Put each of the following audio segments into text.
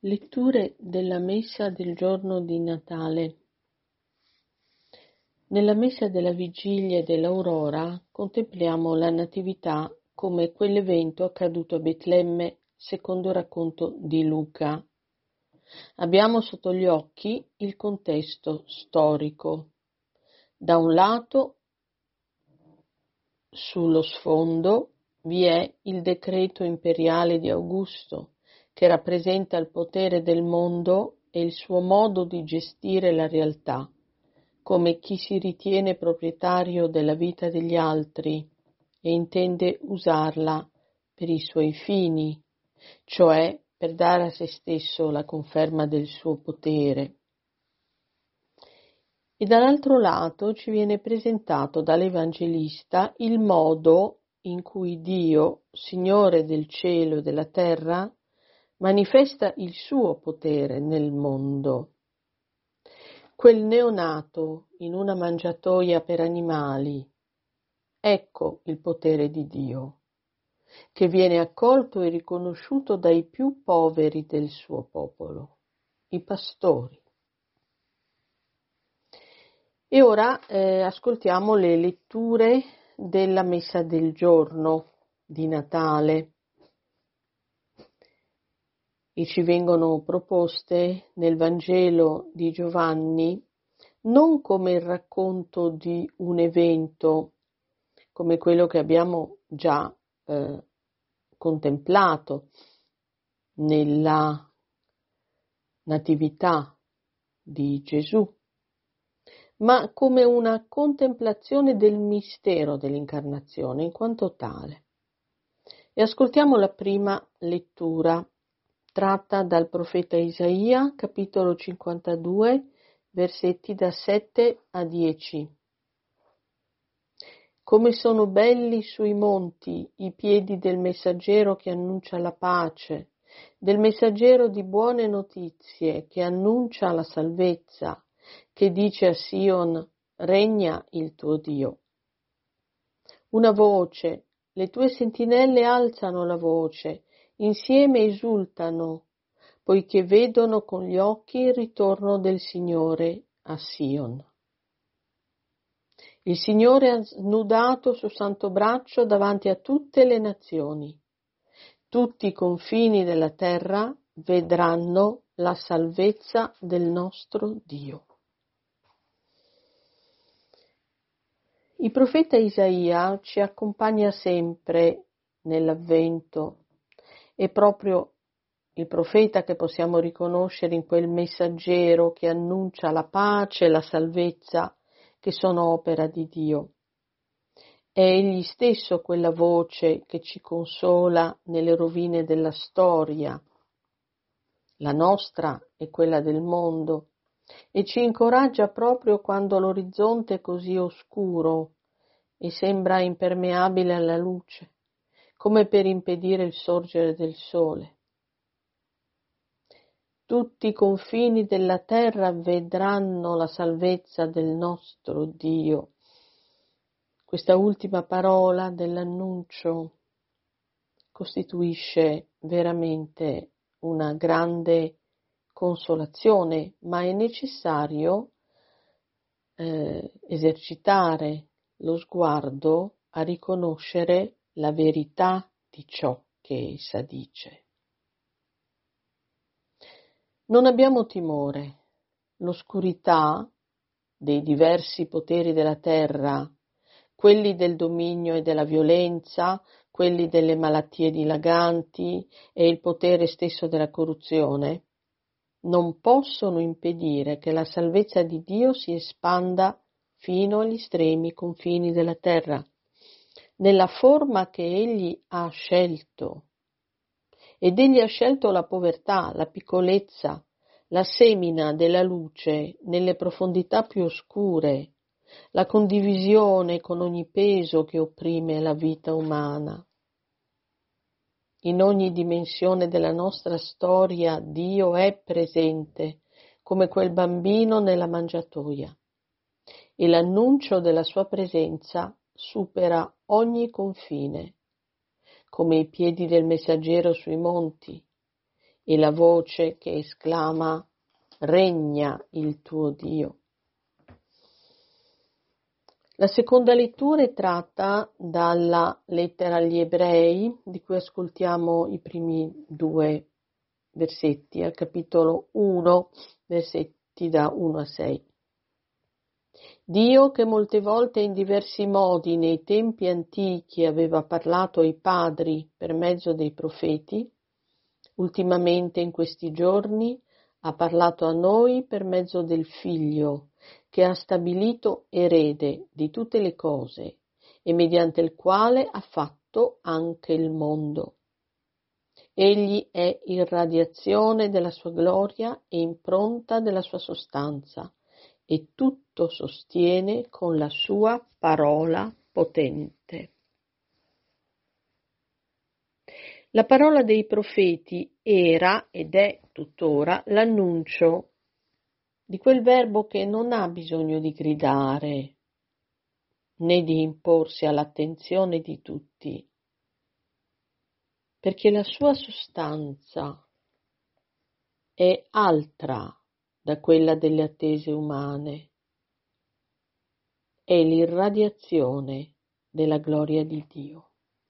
Letture della Messa del giorno di Natale. Nella Messa della Vigilia e dell'Aurora contempliamo la Natività come quell'evento accaduto a Betlemme secondo il racconto di Luca. Abbiamo sotto gli occhi il contesto storico. Da un lato, sullo sfondo, vi è il decreto imperiale di Augusto, che rappresenta il potere del mondo e il suo modo di gestire la realtà, come chi si ritiene proprietario della vita degli altri e intende usarla per i suoi fini, cioè per dare a se stesso la conferma del suo potere. E dall'altro lato ci viene presentato dall'Evangelista il modo in cui Dio, Signore del cielo e della terra, manifesta il suo potere nel mondo. Quel neonato in una mangiatoia per animali, ecco il potere di Dio, che viene accolto e riconosciuto dai più poveri del suo popolo, i pastori. E ora ascoltiamo le letture della Messa del giorno di Natale e ci vengono proposte nel Vangelo di Giovanni non come il racconto di un evento come quello che abbiamo già contemplato nella Natività di Gesù, ma come una contemplazione del mistero dell'incarnazione in quanto tale. E ascoltiamo la prima lettura tratta dal profeta Isaia, capitolo 52, versetti da 7 a 10. Come sono belli sui monti i piedi del messaggero che annuncia la pace, del messaggero di buone notizie che annuncia la salvezza, che dice a Sion, regna il tuo Dio. Una voce, le tue sentinelle alzano la voce, insieme esultano, poiché vedono con gli occhi il ritorno del Signore a Sion. Il Signore ha snudato il suo santo braccio davanti a tutte le nazioni. Tutti i confini della terra vedranno la salvezza del nostro Dio. Il profeta Isaia ci accompagna sempre nell'Avvento. È proprio il profeta che possiamo riconoscere in quel messaggero che annuncia la pace e la salvezza che sono opera di Dio. È egli stesso quella voce che ci consola nelle rovine della storia, la nostra e quella del mondo, e ci incoraggia proprio quando l'orizzonte è così oscuro e sembra impermeabile alla luce, come per impedire il sorgere del sole. Tutti i confini della terra vedranno la salvezza del nostro Dio. Questa ultima parola dell'annuncio costituisce veramente una grande consolazione, ma è necessario esercitare lo sguardo a riconoscere la verità di ciò che essa dice. Non abbiamo timore, l'oscurità dei diversi poteri della terra, quelli del dominio e della violenza, quelli delle malattie dilaganti e il potere stesso della corruzione, non possono impedire che la salvezza di Dio si espanda fino agli estremi confini della terra, nella forma che Egli ha scelto. Ed Egli ha scelto la povertà, la piccolezza, la semina della luce nelle profondità più oscure, la condivisione con ogni peso che opprime la vita umana. In ogni dimensione della nostra storia Dio è presente, come quel bambino nella mangiatoia, e l'annuncio della sua presenza supera ogni confine, come i piedi del messaggero sui monti, e la voce che esclama regna il tuo Dio. La seconda lettura è tratta dalla lettera agli Ebrei, di cui ascoltiamo i primi 2 versetti, al capitolo 1, versetti da 1 a 6. Dio, che molte volte in diversi modi nei tempi antichi aveva parlato ai padri per mezzo dei profeti, ultimamente in questi giorni ha parlato a noi per mezzo del Figlio, che ha stabilito erede di tutte le cose e mediante il quale ha fatto anche il mondo. Egli è irradiazione della sua gloria e impronta della sua sostanza, e tutto sostiene con la sua parola potente. La parola dei profeti era ed è tuttora l'annuncio di quel verbo che non ha bisogno di gridare né di imporsi all'attenzione di tutti, perché la sua sostanza è altra da quella delle attese umane, è l'irradiazione della gloria di Dio.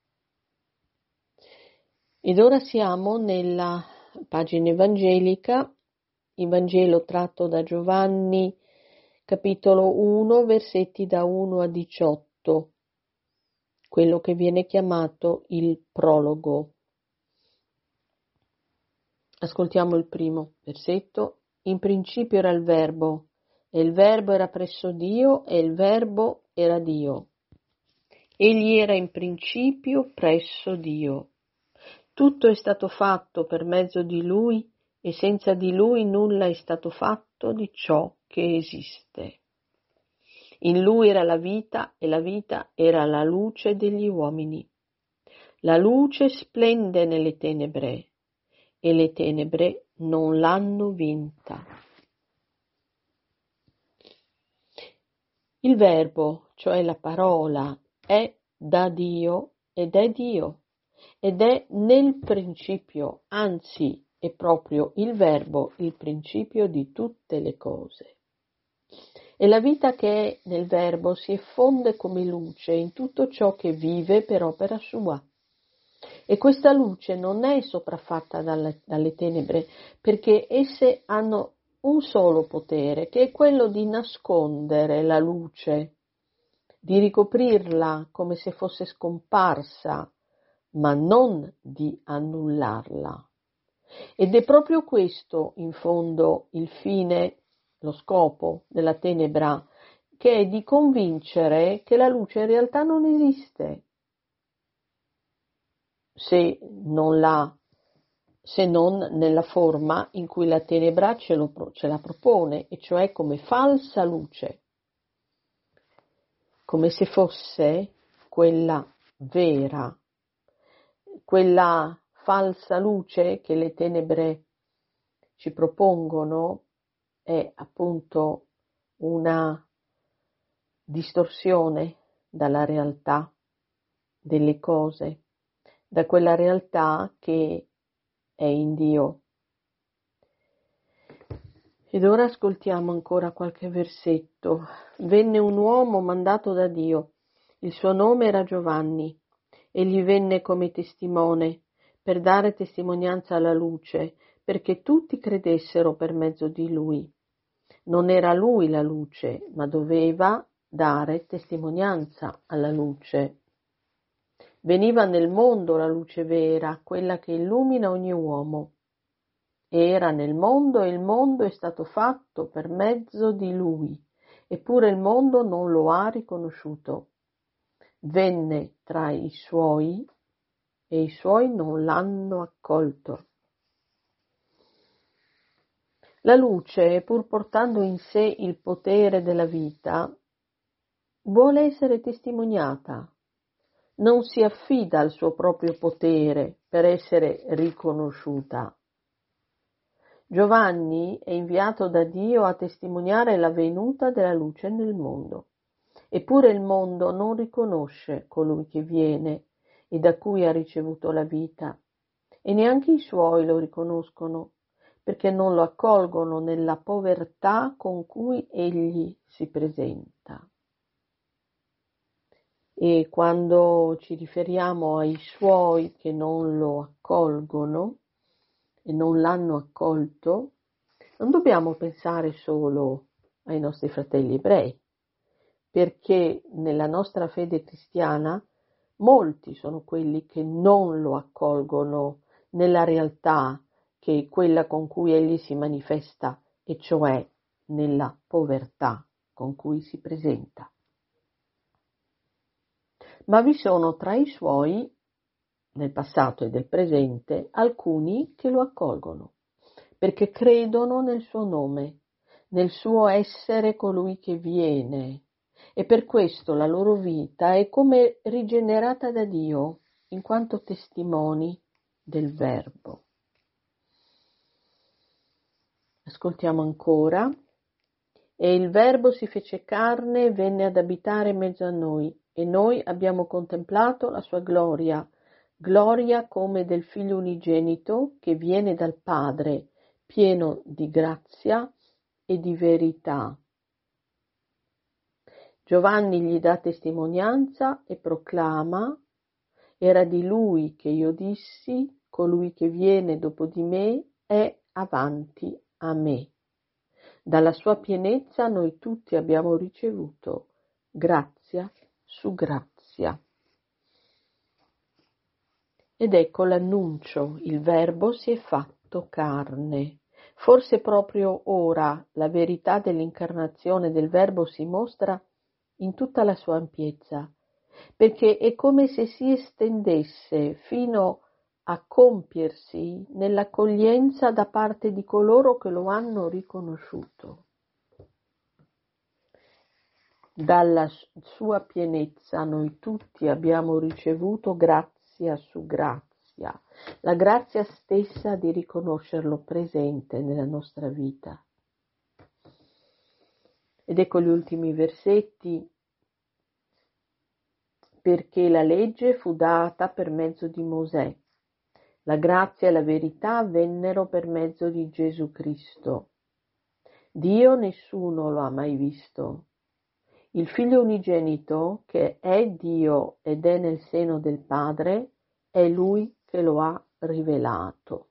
Ed ora siamo nella pagina evangelica, il Vangelo tratto da Giovanni, capitolo 1, versetti da 1 a 18, quello che viene chiamato il prologo. Ascoltiamo il primo versetto. In principio era il Verbo, e il Verbo era presso Dio, e il Verbo era Dio. Egli era in principio presso Dio. Tutto è stato fatto per mezzo di Lui, e senza di Lui nulla è stato fatto di ciò che esiste. In Lui era la vita, e la vita era la luce degli uomini. La luce splende nelle tenebre, e le tenebre non l'hanno vinta. Il Verbo, cioè la parola, è da Dio ed è Dio, ed è nel principio, anzi è proprio il Verbo il principio di tutte le cose. E la vita che è nel Verbo si effonde come luce in tutto ciò che vive per opera sua. E questa luce non è sopraffatta dalle tenebre, perché esse hanno un solo potere, che è quello di nascondere la luce, di ricoprirla come se fosse scomparsa, ma non di annullarla. Ed è proprio questo, in fondo, il fine, lo scopo della tenebra, che è di convincere che la luce in realtà non esiste, se non nella forma in cui la tenebra ce la propone, e cioè come falsa luce, come se fosse quella vera, quella falsa luce che le tenebre ci propongono è appunto una distorsione dalla realtà delle cose, da quella realtà che è in Dio. Ed ora ascoltiamo ancora qualche versetto. Venne un uomo mandato da Dio, il suo nome era Giovanni. Egli venne come testimone per dare testimonianza alla luce, perché tutti credessero per mezzo di lui. Non era lui la luce, ma doveva dare testimonianza alla luce. Veniva nel mondo la luce vera, quella che illumina ogni uomo. Era nel mondo e il mondo è stato fatto per mezzo di lui, eppure il mondo non lo ha riconosciuto. Venne tra i suoi e i suoi non l'hanno accolto. La luce, pur portando in sé il potere della vita, vuole essere testimoniata. Non si affida al suo proprio potere per essere riconosciuta. Giovanni è inviato da Dio a testimoniare la venuta della luce nel mondo. Eppure il mondo non riconosce colui che viene e da cui ha ricevuto la vita. e neanche i suoi lo riconoscono, perché non lo accolgono nella povertà con cui egli si presenta. E quando ci riferiamo ai suoi che non lo accolgono e non l'hanno accolto, non dobbiamo pensare solo ai nostri fratelli ebrei, perché nella nostra fede cristiana molti sono quelli che non lo accolgono nella realtà che è quella con cui egli si manifesta, e cioè nella povertà con cui si presenta. Ma vi sono tra i suoi, nel passato e del presente, alcuni che lo accolgono, perché credono nel suo nome, nel suo essere colui che viene, e per questo la loro vita è come rigenerata da Dio, in quanto testimoni del Verbo. Ascoltiamo ancora. E il Verbo si fece carne e venne ad abitare in mezzo a noi, e noi abbiamo contemplato la sua gloria, gloria come del Figlio unigenito che viene dal Padre, pieno di grazia e di verità. Giovanni gli dà testimonianza e proclama: era di lui che io dissi, colui che viene dopo di me è avanti a me. Dalla sua pienezza noi tutti abbiamo ricevuto grazia su grazia. Ed ecco l'annuncio, il Verbo si è fatto carne. Forse proprio ora la verità dell'incarnazione del Verbo si mostra in tutta la sua ampiezza, perché è come se si estendesse fino a compiersi nell'accoglienza da parte di coloro che lo hanno riconosciuto. Dalla sua pienezza noi tutti abbiamo ricevuto grazia su grazia, la grazia stessa di riconoscerlo presente nella nostra vita. Ed ecco gli ultimi versetti. Perché la legge fu data per mezzo di Mosè, la grazia e la verità vennero per mezzo di Gesù Cristo. Dio nessuno lo ha mai visto. Il Figlio unigenito, che è Dio ed è nel seno del Padre, è Lui che lo ha rivelato.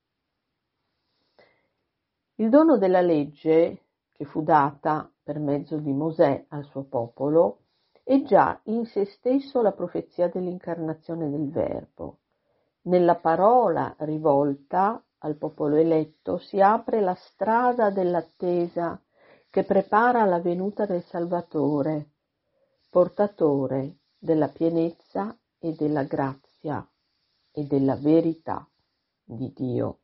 Il dono della legge, che fu data per mezzo di Mosè al suo popolo, è già in se stesso la profezia dell'incarnazione del Verbo. Nella parola rivolta al popolo eletto si apre la strada dell'attesa che prepara la venuta del Salvatore, portatore della pienezza e della grazia e della verità di Dio.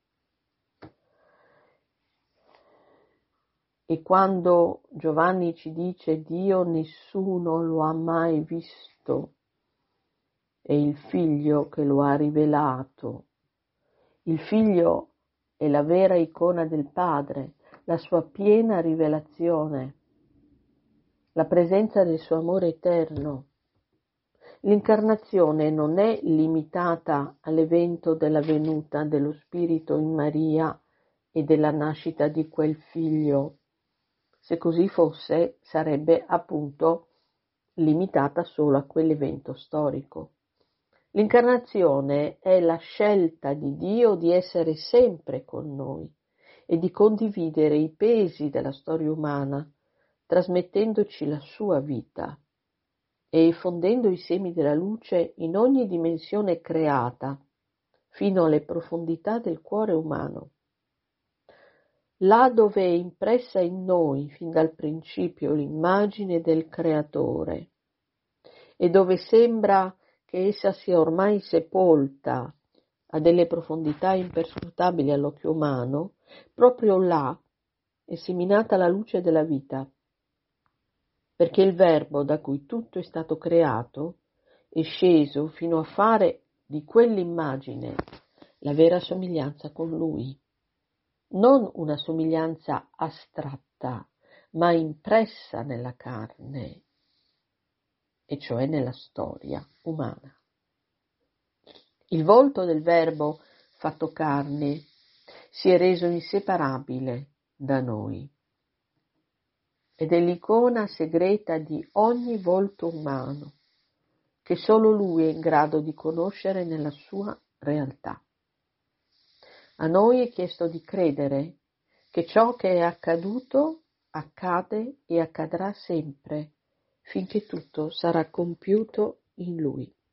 E quando Giovanni ci dice Dio nessuno lo ha mai visto, è il Figlio che lo ha rivelato. Il Figlio è la vera icona del Padre, la sua piena rivelazione, la presenza del suo amore eterno. L'incarnazione non è limitata all'evento della venuta dello Spirito in Maria e della nascita di quel Figlio. Se così fosse, sarebbe appunto limitata solo a quell'evento storico. L'incarnazione è la scelta di Dio di essere sempre con noi e di condividere i pesi della storia umana, trasmettendoci la sua vita e fondendo i semi della luce in ogni dimensione creata, fino alle profondità del cuore umano. Là dove è impressa in noi fin dal principio l'immagine del Creatore e dove sembra che essa sia ormai sepolta a delle profondità imperscrutabili all'occhio umano, proprio là è seminata la luce della vita, perché il Verbo da cui tutto è stato creato è sceso fino a fare di quell'immagine la vera somiglianza con Lui. Non una somiglianza astratta, ma impressa nella carne, e cioè nella storia umana. Il volto del Verbo fatto carne, si è reso inseparabile da noi ed è l'icona segreta di ogni volto umano che solo Lui è in grado di conoscere nella sua realtà. A noi è chiesto di credere che ciò che è accaduto accade e accadrà sempre, finché tutto sarà compiuto in Lui.